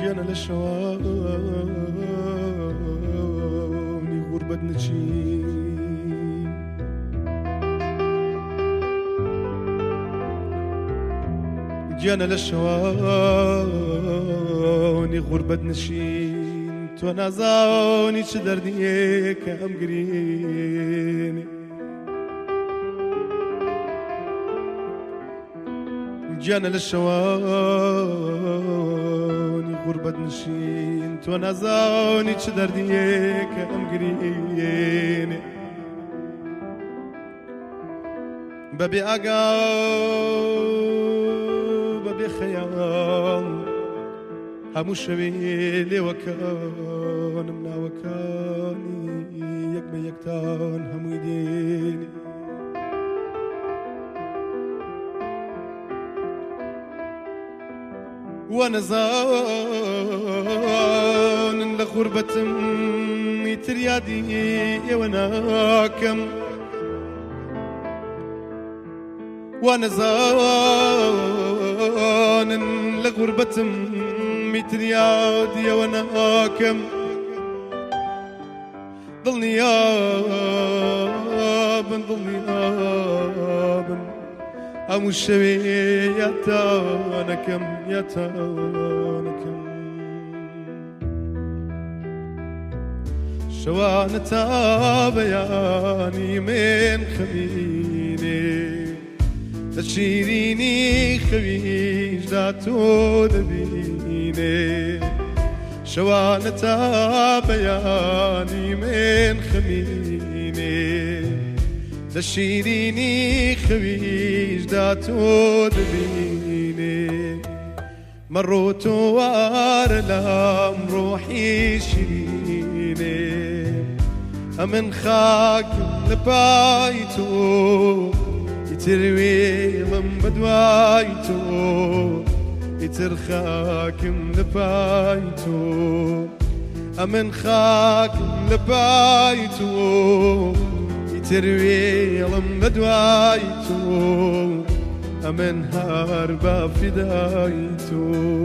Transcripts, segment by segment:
گیانە لە شەوانی غوربەت نچین گیانە لە شەوانی غوربەت نشین تۆ نازانی چ دەردیەکە ئەم گرینێ گیانە لە شەوانی غوربەت نشین تۆ نازانی چ دەردیەکە ئەم گرینێ بەبێ ئاگاو بەبێ خەیاڵ هەموو شەوێ لێوەکانم ناوەکانی یەک بە یەکتان هەمووی دێنێ وا نەزانن لە غوربەتم ئیتر یادی ئێوە ناکەم وا نەزانن لە غوربەتم ئیتر یادی ئێوە ناکەم دڵنیابن دڵنیابن هەموو شەوێ یادتانەکەم یادتانەکەم شەوانە تا بەیانی من خەمینێ لە شیرینی خەویشدا تۆ دەبینێ شەوانە تا بەیانی من خەمینێ لە شیرینی خەویشدا تۆ دەبینێ مەڕۆ تۆ وارە لام ڕۆحی شیرینێ ئەمن خاکم لە پای تۆ ئیتر وێڵم بەدوای تۆ ئیتر خاکم لە پای تۆ ئەمن خاکم لە پای تۆ ئیتر وێڵم بەدوای تۆ ئەمن هەر بە فیدای تۆ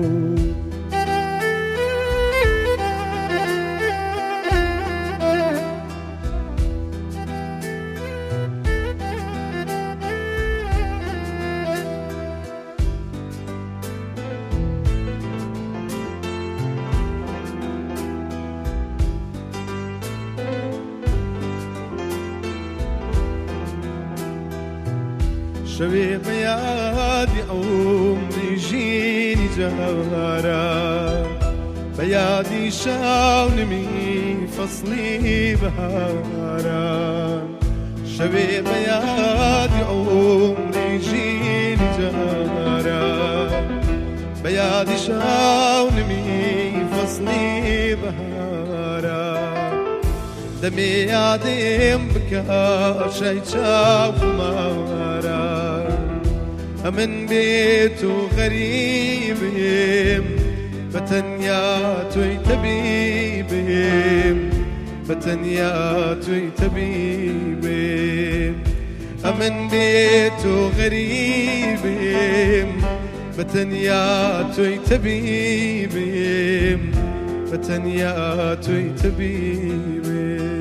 شەوێ بەیادی عومری ژینی جارە بەیادی شاونمی فەسڵی بەهارە شەوێ بەیادی عومری ژینی جارە بەیادی شاونمی فەسڵی بەهارە دەمێ یادێم بکە شای چاومارە ئەمن بێت و غەریبێم بەتەنیا تۆی تەبیبێم بەتەنیا تۆی تەبیبێم ئەمن بێت و غەریبێم بەتەنیا تۆی تەبیبێم بەتەنیا تۆی تەبیبێم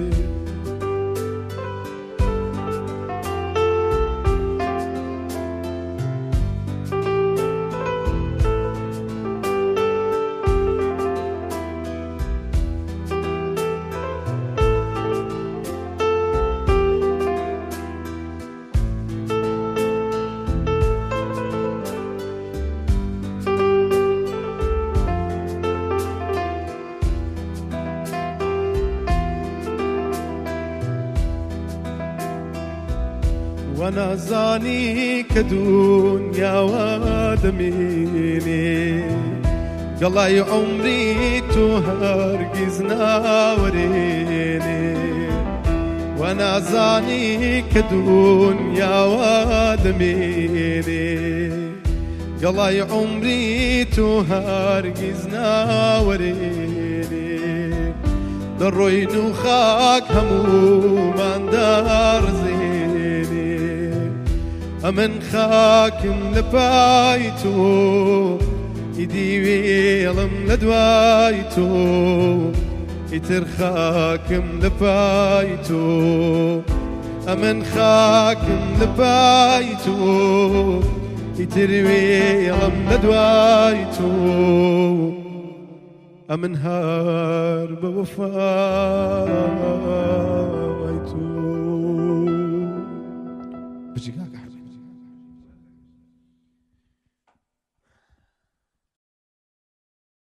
وەنازانی کە دونیاوە دەمێنێ گەڵای عومری تۆ هەرگیز ناوەرێنێ وەنازانی کە دونیاوە دەمێنێ گەڵای عومری تۆ هەرگیز ناوەرێنێ دەڕۆین و خاک هەموومان دەڕزێنێ ئەمن خاکم لە پای تۆ ئیدی وێڵم لە دوای تۆ ئیتر خاکم لە پای تۆ ئەمن خاکم لە پای تۆ ئیتر وێڵم لە دوای تۆ ئەمن هەر بە وەفا